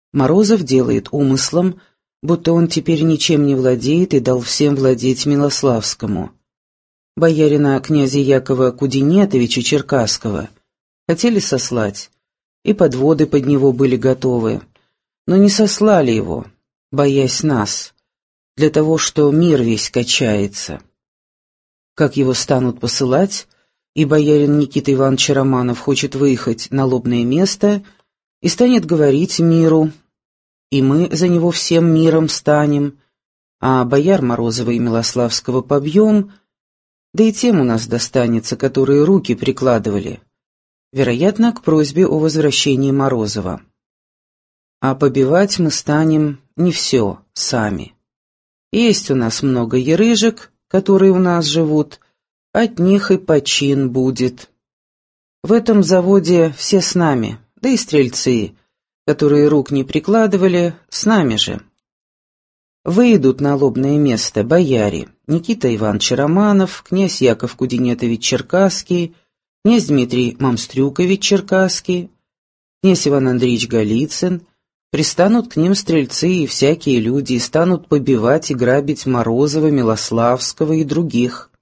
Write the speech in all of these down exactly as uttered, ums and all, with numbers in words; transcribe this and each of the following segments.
Морозов делает умыслом, будто он теперь ничем не владеет и дал всем владеть Милославскому. Боярина князя Якова Кудинетовича Черкасского хотели сослать, и подводы под него были готовы, но не сослали его, боясь нас, для того, что мир весь качается. Как его станут посылать, и боярин Никита Иванович Романов хочет выехать на лобное место и станет говорить миру, и мы за него всем миром станем, а бояр Морозова и Милославского побьем, да и тем у нас достанется, которые руки прикладывали, вероятно, к просьбе о возвращении Морозова. А побивать мы станем не все сами. Есть у нас много ярыжек, которые у нас живут, от них и почин будет. В этом заводе все с нами, да и стрельцы, которые рук не прикладывали, с нами же. Выйдут на лобное место бояре Никита Иванович Романов, князь Яков Кудинетович Черкасский, князь Дмитрий Мамстрюкович Черкасский, князь Иван Андреевич Голицын. Пристанут к ним стрельцы и всякие люди и станут побивать и грабить Морозова, Милославского и других.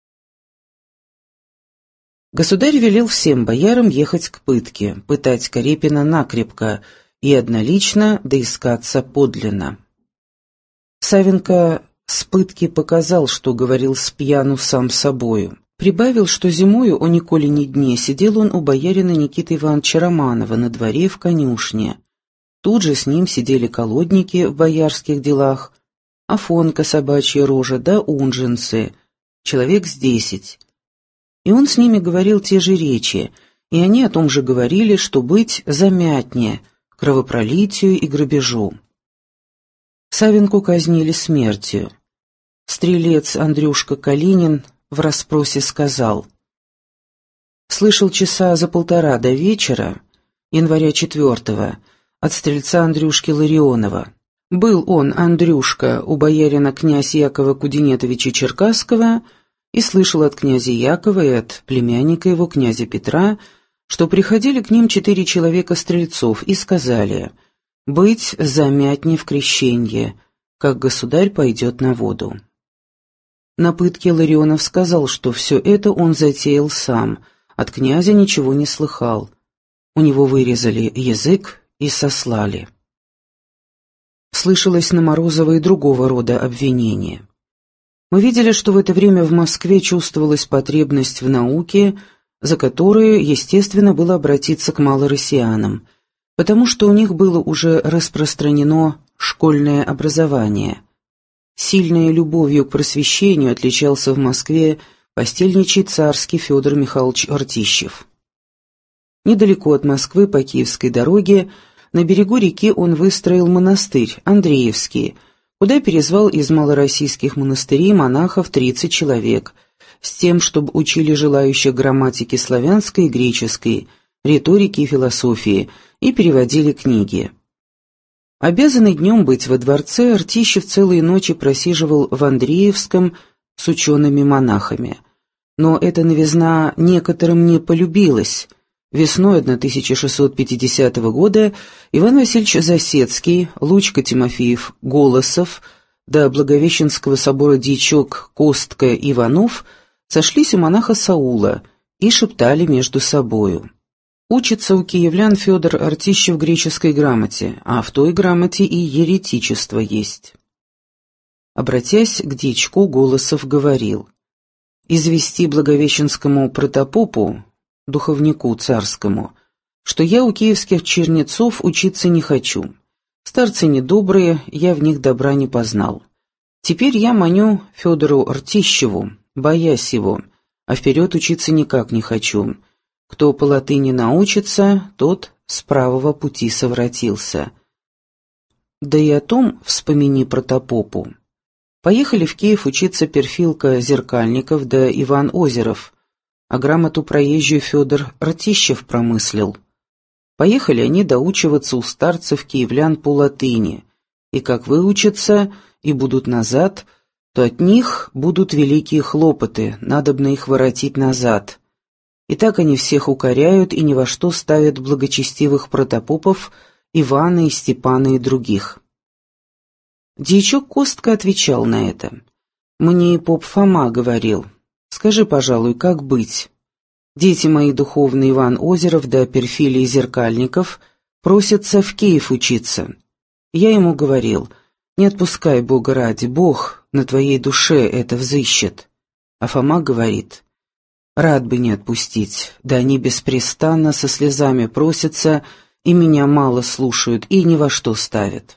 Государь велел всем боярам ехать к пытке, пытать Карепина накрепко и однолично доискаться подлинно. Савенко с пытки показал, что говорил с пьяну сам собою. Прибавил, что зимою о николи ни дне сидел он у боярина Никиты Ивановича Романова на дворе в конюшне. Тут же с ним сидели колодники в боярских делах, Афонка собачья рожа да унженцы, человек с десять. И он с ними говорил те же речи, и они о том же говорили, что быть замятнее, кровопролитию и грабежу. Савенку казнили смертью. Стрелец Андрюшка Калинин в расспросе сказал: «Слышал часа за полтора до вечера, января четвертого, от стрельца Андрюшки Ларионова. Был он, Андрюшка, у боярина князя Якова Кудинетовича Черкасского и слышал от князя Якова и от племянника его, князя Петра, что приходили к ним четыре человека стрельцов и сказали: «Быть замятне в крещенье, как государь пойдет на воду». На пытке Ларионов сказал, что все это он затеял сам, от князя ничего не слыхал. У него вырезали язык и сослали. Слышалось на Морозова и другого рода обвинения. Мы видели, что в это время в Москве чувствовалась потребность в науке, за которую, естественно, было обратиться к малороссиянам, потому что у них было уже распространено школьное образование. Сильной любовью к просвещению отличался в Москве постельничий царский Федор Михайлович Ртищев. Недалеко от Москвы по Киевской дороге на берегу реки он выстроил монастырь Андреевский, куда перезвал из малороссийских монастырей монахов тридцать человек, с тем, чтобы учили желающих грамматики славянской и греческой, риторики и философии, и переводили книги. Обязанный днем быть во дворце, Ртищев целые ночи просиживал в Андреевском с учеными-монахами. Но эта новизна некоторым не полюбилась. Весной тысяча шестьсот пятидесятого года Иван Васильевич Засецкий, Лучка Тимофеев, Голосов, до Благовещенского собора дьячок Костка Иванов сошлись у монаха Саула и шептали между собою. Учится у киевлян Федор Ртищев греческой грамоте, а в той грамоте и еретичество есть. Обратясь к дьячку, Голосов говорил: «Извести Благовещенскому протопопу, духовнику царскому, что я у киевских чернецов учиться не хочу. Старцы недобрые, я в них добра не познал. Теперь я маню Федору Ртищеву, боясь его, а вперед учиться никак не хочу. Кто по латыни научится, тот с правого пути совратился. Да и о том вспомини протопопу. Поехали в Киев учиться Перфилка Зеркальников да Иван Озеров, а грамоту проезжую Федор Ртищев промыслил. Поехали они доучиваться у старцев киевлян по латыни, и как выучатся и будут назад, то от них будут великие хлопоты, надобно их воротить назад. И так они всех укоряют и ни во что ставят благочестивых протопопов Ивана и Степана и других. Дьячок Костка отвечал на это. «Мне и поп Фома говорил, скажи, пожалуй, как быть? Дети мои духовные Иван Озеров да Перфилий Зеркальников просятся в Киев учиться. Я ему говорил, не отпускай Бога ради, Бог на твоей душе это взыщет. А Фома говорит, рад бы не отпустить, да они беспрестанно со слезами просятся, и меня мало слушают, и ни во что ставят».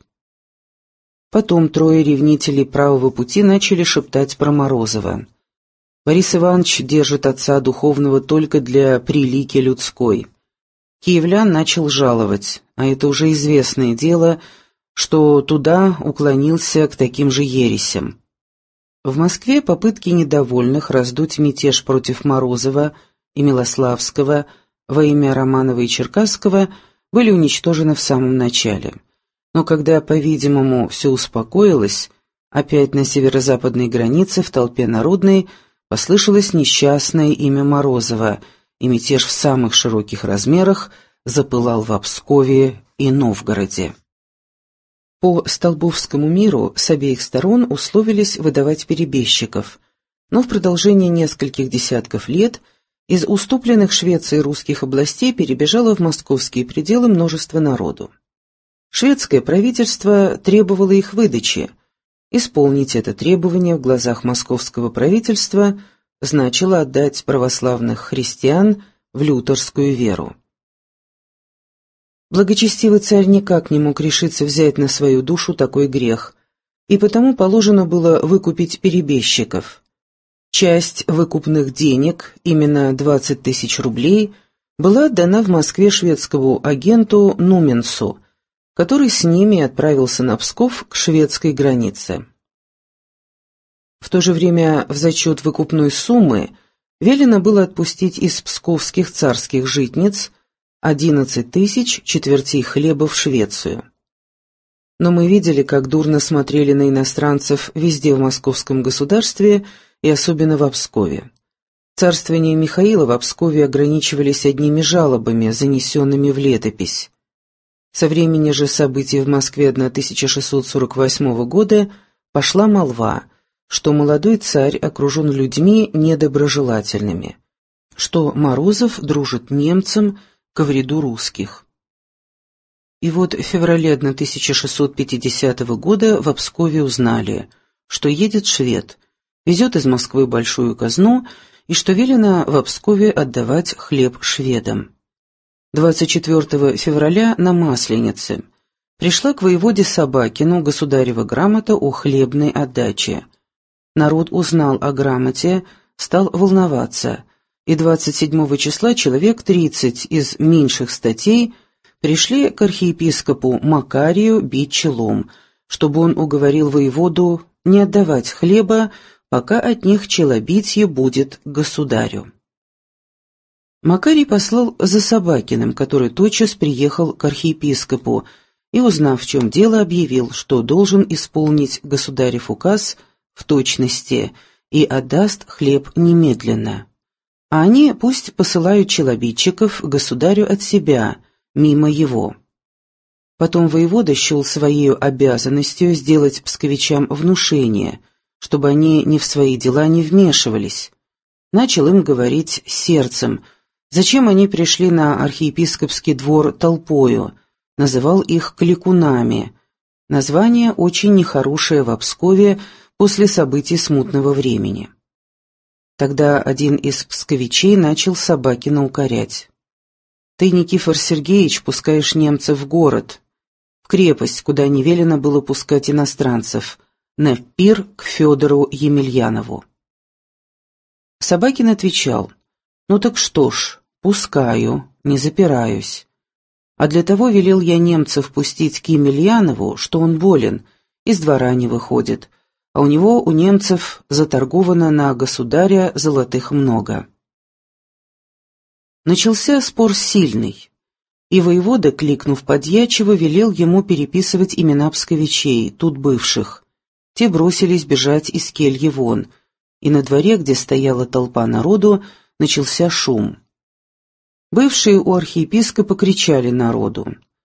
Потом трое ревнителей правого пути начали шептать про Морозова. Борис Иванович держит отца духовного только для прилики людской. Киевлян начал жаловать, а это уже известное дело, что туда уклонился к таким же ересям. В Москве попытки недовольных раздуть мятеж против Морозова и Милославского во имя Романова и Черкасского были уничтожены в самом начале. Но когда, по-видимому, все успокоилось, опять на северо-западной границе в толпе народной послышалось несчастное имя Морозова, и мятеж в самых широких размерах запылал в Пскове и Новгороде. По Столбовскому миру с обеих сторон условились выдавать перебежчиков, но в продолжении нескольких десятков лет из уступленных Швецией русских областей перебежало в московские пределы множество народу. Шведское правительство требовало их выдачи. Исполнить это требование в глазах московского правительства значило отдать православных христиан в лютерскую веру. Благочестивый царь никак не мог решиться взять на свою душу такой грех, и потому положено было выкупить перебежчиков. Часть выкупных денег, именно двадцать тысяч рублей, была отдана в Москве шведскому агенту Нуменсу, который с ними отправился на Псков к шведской границе. В то же время в зачет выкупной суммы велено было отпустить из псковских царских житниц одиннадцать тысяч четвертей хлеба в Швецию. Но мы видели, как дурно смотрели на иностранцев везде в московском государстве и особенно в Пскове. Царствования Михаила в Пскове ограничивались одними жалобами, занесенными в летопись. Со времени же событий в Москве тысяча шестьсот сорок восьмого года пошла молва, что молодой царь окружен людьми недоброжелательными, что Морозов дружит немцам ко вреду русских. И вот в феврале тысяча шестьсот пятидесятого года в Пскове узнали, что едет швед, везет из Москвы большую казну и что велено в Пскове отдавать хлеб шведам. двадцать четвёртого февраля на Масленице пришла к воеводе Собакину государева грамота о хлебной отдаче. Народ узнал о грамоте, стал волноваться, и двадцать седьмого числа человек тридцать из меньших статей пришли к архиепископу Макарию бить челом, чтобы он уговорил воеводу не отдавать хлеба, пока от них челобитье будет к государю. Макарий послал за Собакиным, который тотчас приехал к архиепископу и, узнав, в чем дело, объявил, что должен исполнить государев указ в точности и отдаст хлеб немедленно. А они пусть посылают челобитчиков государю от себя, мимо его. Потом воевода счел своей обязанностью сделать псковичам внушение, чтобы они ни в свои дела не вмешивались. Начал им говорить сердцем, зачем они пришли на архиепископский двор толпою, называл их кликунами. Название очень нехорошее в Пскове после событий смутного времени. Тогда один из псковичей начал Собакина укорять. «Ты, Никифор Сергеевич, пускаешь немцев в город, в крепость, куда не велено было пускать иностранцев, на пир к Федору Емельянову». Собакин отвечал: «Ну так что ж, пускаю, не запираюсь. А для того велел я немцев пустить к Емельянову, что он болен, из двора не выходит, а у него, у немцев, заторговано на государя золотых много». Начался спор сильный, и воевода, кликнув подьячего, велел ему переписывать имена псковичей, тут бывших. Те бросились бежать из кельи вон, и на дворе, где стояла толпа народу, начался шум. Бывшие у архиепископа кричали народу: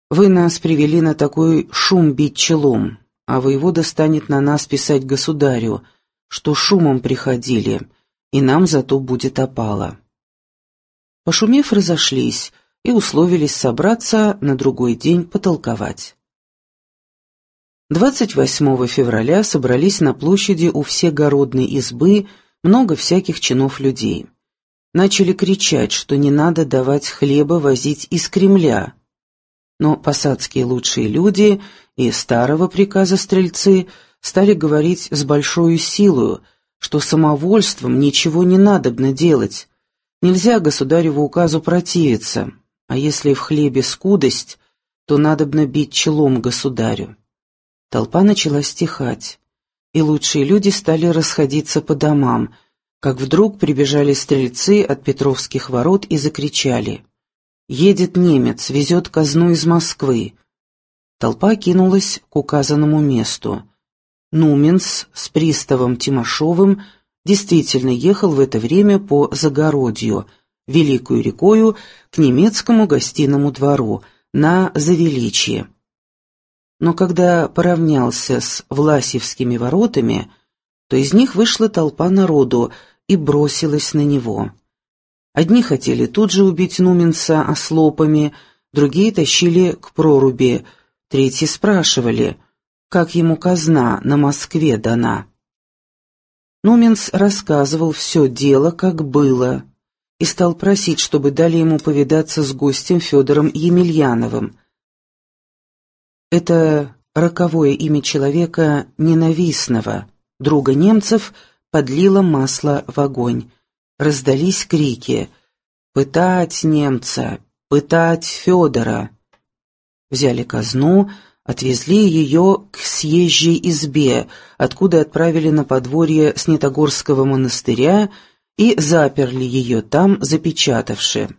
Вы нас привели на такой шум бить челом, а воевода станет на нас писать государю, что шумом приходили, и нам зато будет опала». Пошумев, разошлись и условились собраться на другой день потолковать. двадцать восьмого февраля собрались на площади у всегородной избы много всяких чинов людей. Начали кричать, что не надо давать хлеба возить из Кремля. Но посадские лучшие люди и старого приказа стрельцы стали говорить с большой силою, что самовольством ничего не надобно делать, нельзя государеву указу противиться, а если в хлебе скудость, то надобно бить челом государю. Толпа начала стихать, и лучшие люди стали расходиться по домам, как вдруг прибежали стрельцы от Петровских ворот и закричали: «Едет немец, везет казну из Москвы». Толпа кинулась к указанному месту. Нуменс с приставом Тимошовым действительно ехал в это время по Загородью, Великую рекою, к немецкому гостиному двору, на Завеличье. Но когда поравнялся с Власьевскими воротами, то из них вышла толпа народу и бросилась на него. Одни хотели тут же убить Нуменса ослопами, другие тащили к проруби, третьи спрашивали, как ему казна на Москве дана. Нуменс рассказывал все дело, как было, и стал просить, чтобы дали ему повидаться с гостем Федором Емельяновым. Это роковое имя человека ненавистного, друга немцев, подлило масло в огонь. Раздались крики: «Пытать немца! Пытать Федора!» Взяли казну, отвезли ее к съезжей избе, откуда отправили на подворье Снятогорского монастыря и заперли ее там, запечатавши.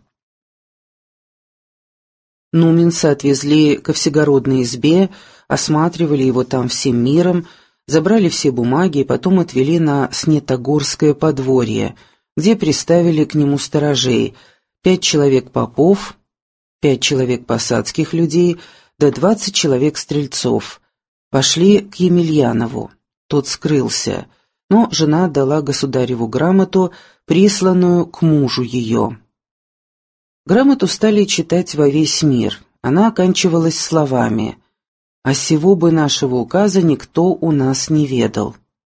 Нуменса отвезли ко всегородной избе, осматривали его там всем миром, забрали все бумаги и потом отвели на Снятогорское подворье, где приставили к нему сторожей, пять человек попов, пять человек посадских людей, да двадцать человек стрельцов. Пошли к Емельянову. Тот скрылся, но жена дала государеву грамоту, присланную к мужу ее. Грамоту стали читать во весь мир. Она оканчивалась словами: «А сего бы нашего указа никто у нас не ведал».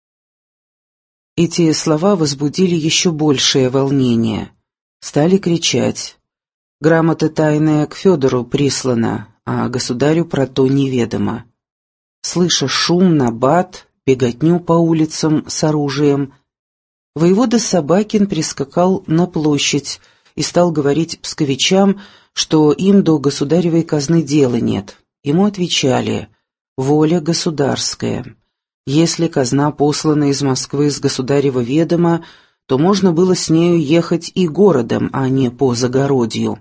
Эти слова возбудили еще большее волнение. Стали кричать: «Грамота тайная к Федору прислана, а государю про то неведомо». Слыша шум, набат, беготню по улицам с оружием, воевода Собакин прискакал на площадь и стал говорить псковичам, что им до государевой казны дела нет. Ему отвечали: «Воля государская. Если казна послана из Москвы с государева ведома, то можно было с нею ехать и городом, а не по Загородью».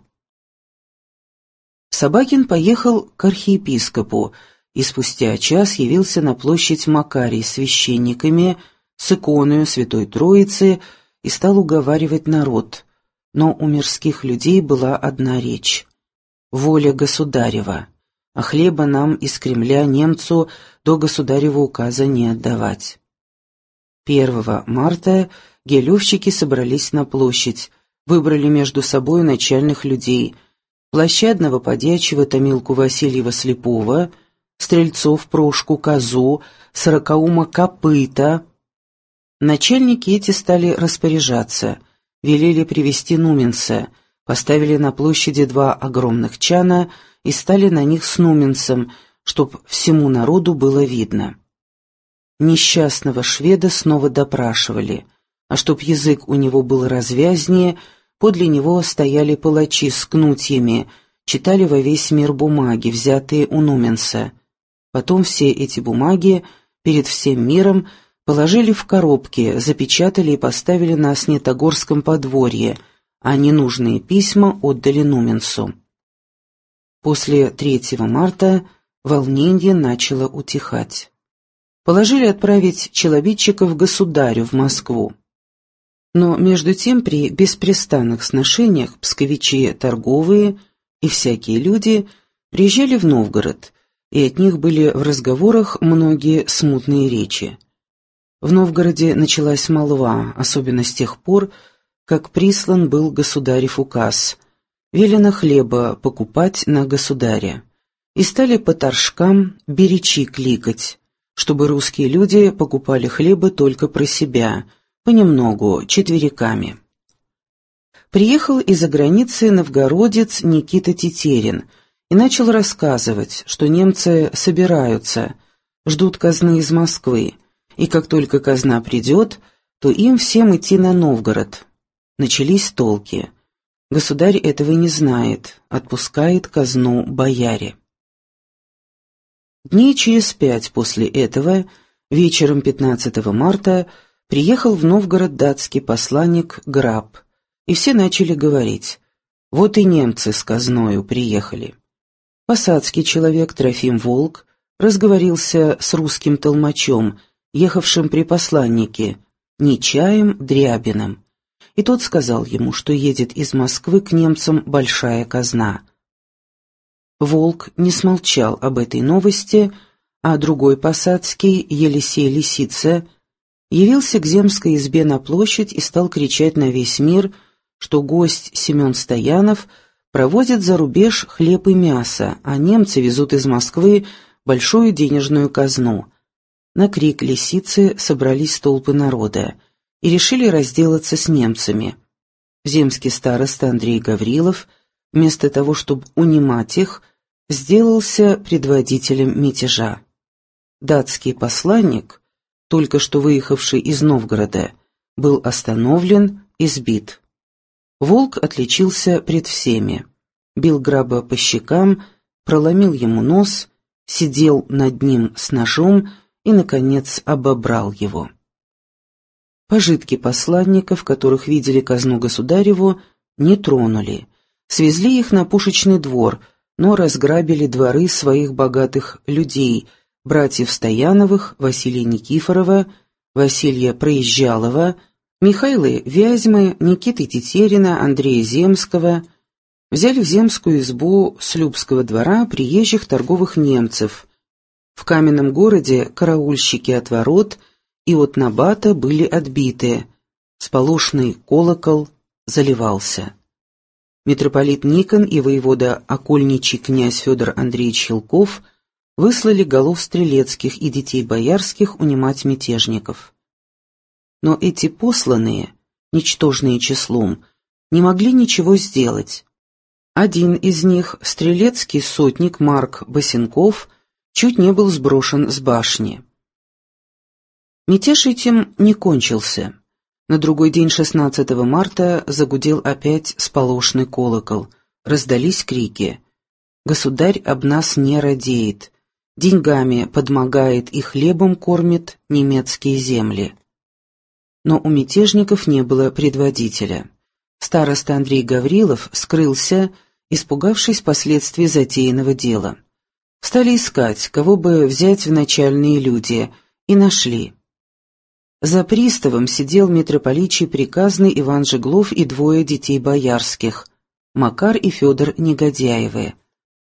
Собакин поехал к архиепископу, и спустя час явился на площадь Макарий с священниками, с иконою Святой Троицы, и стал уговаривать народ. Но у мирских людей была одна речь: «Воля государева, а хлеба нам из Кремля немцу до государева указа не отдавать». первого марта гелевщики собрались на площадь, выбрали между собой начальных людей: площадного подьячего Томилку Васильева Слепого, стрельцов Прошку Козу, Сорокаума Копыта. Начальники эти стали распоряжаться, велели привести Нуменса, поставили на площади два огромных чана и стали на них с Нуменсом, чтоб всему народу было видно. Несчастного шведа снова допрашивали, а чтоб язык у него был развязнее, подле него стояли палачи с кнутьями, читали во весь мир бумаги, взятые у Нуменса. Потом все эти бумаги перед всем миром положили в коробки, запечатали и поставили на Снятогорском подворье, а ненужные письма отдали Нуменсу. После третьего марта волнение начало утихать. Положили отправить челобитчиков государю в Москву. Но между тем при беспрестанных сношениях псковичи торговые и всякие люди приезжали в Новгород, и от них были в разговорах многие смутные речи. В Новгороде началась молва, особенно с тех пор, как прислан был государев указ, велено хлеба покупать на государя, и стали по торжкам беречи кликать, чтобы русские люди покупали хлеба только про себя, понемногу, четвериками. Приехал из-за границы новгородец Никита Тетерин и начал рассказывать, что немцы собираются, ждут казны из Москвы, и как только казна придет, то им всем идти на Новгород. Начались толки. Государь этого не знает, отпускает казну бояре. Дней через пять после этого, вечером пятнадцатого марта, приехал в Новгород датский посланник Граб, и все начали говорить: вот и немцы с казною приехали. Посадский человек Трофим Волк разговорился с русским толмачом, ехавшим при посланнике, Нечаем Дрябиным, и тот сказал ему, что едет из Москвы к немцам большая казна. Волк не смолчал об этой новости, а другой посадский, Елисей Лисица, явился к земской избе на площадь и стал кричать на весь мир, что гость Семен Стоянов проводит за рубеж хлеб и мясо, а немцы везут из Москвы большую денежную казну. На крик Лисицы собрались толпы народа и решили разделаться с немцами. Земский староста Андрей Гаврилов, вместо того, чтобы унимать их, сделался предводителем мятежа. Датский посланник, только что выехавший из Новгорода, был остановлен и сбит. Волк отличился пред всеми, бил Граба по щекам, проломил ему нос, сидел над ним с ножом и, наконец, обобрал его. Пожитки посланников, которых видели казну государеву, не тронули, свезли их на пушечный двор, но разграбили дворы своих богатых людей, братьев Стояновых, Василия Никифорова, Василия Проезжалова, Михаила Вязьмы, Никиты Тетерина, Андрея Земского, взяли в земскую избу с Любского двора приезжих торговых немцев. В каменном городе караульщики от ворот и от набата были отбиты, сполошный колокол заливался. Митрополит Никон и воевода окольничий князь Федор Андреевич Хилков выслали голов стрелецких и детей боярских унимать мятежников. Но эти посланные, ничтожные числом, не могли ничего сделать. Один из них, стрелецкий сотник Марк Босенков, чуть не был сброшен с башни. Мятеж этим не кончился. На другой день, шестнадцатого марта, загудел опять сполошный колокол. Раздались крики: «Государь об нас не радеет, деньгами подмогает и хлебом кормит немецкие земли». Но у мятежников не было предводителя. Староста Андрей Гаврилов скрылся, испугавшись последствий затеянного дела. Стали искать, кого бы взять в начальные люди, и нашли. За приставом сидел митрополичий приказный Иван Жеглов и двое детей боярских, Макар и Федор Негодяевы.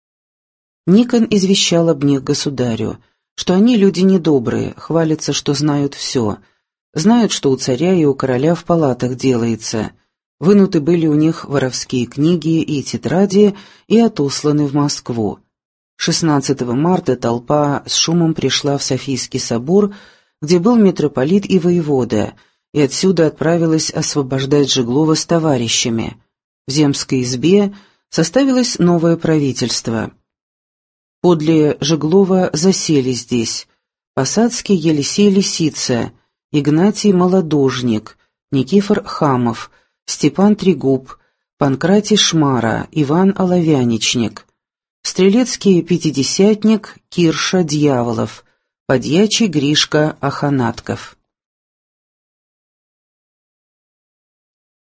Никон извещал об них государю, что они люди недобрые, хвалятся, что знают все, знают, что у царя и у короля в палатах делается, вынуты были у них воровские книги и тетради и отосланы в Москву. шестнадцатого марта толпа с шумом пришла в Софийский собор, где был митрополит и воевода, и отсюда отправилась освобождать Жеглова с товарищами. В земской избе составилось новое правительство. Подле Жеглова засели здесь посадский Елисей Лисица, Игнатий Молодожник, Никифор Хамов, Степан Трегуб, Панкратий Шмара, Иван Оловяничник, стрелецкий пятидесятник Кирша Дьяволов, подьячий Гришка Аханатков.